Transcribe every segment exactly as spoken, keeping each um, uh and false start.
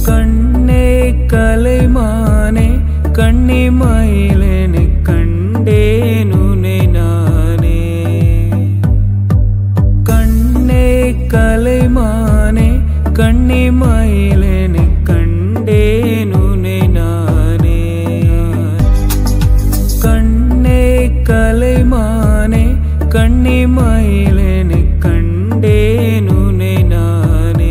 கண்ணே கலைமானே கன்னிமயிலென கண்டேன் உன்னை நானே. கண்ணே கலைமானே கன்னிமயிலென கண்டேன் உன்னை நானே. கண்ணே கலைமானே கன்னிமயிலென கண்டேன் உன்னை நானே.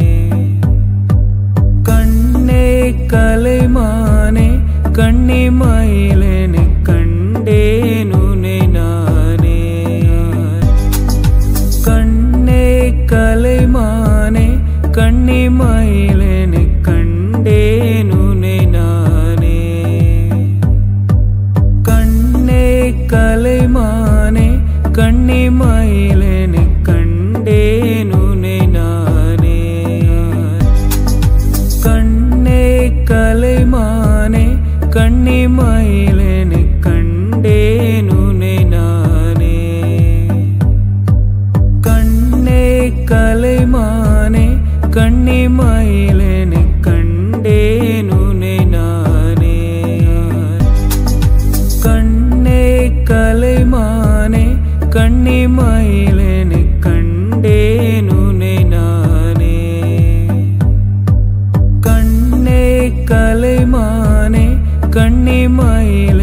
கண்ணே கலைமானே கன்னிமயிலென கண்டேன் உன்னை நானே. கண்ணே கலைமானே கன்னிமயிலென கண்டேன் உன்னை நானே. கண்ணே கலைமானே கன்னிமயிலென கண்டேன் உன்னை நானே. கண்ணே கலைமானே கன்னிமயிலென கண்டேன் உன்னை நானே. கண்ணே கலைமானே கன்னிமயிலென கண்டேன் உன்னை நானே. கண்ணே கலைமானே கன்னிமயிலென கண்டேன் உன்னை நானே. கண்ணே கலைமானே கன்னிமயிலென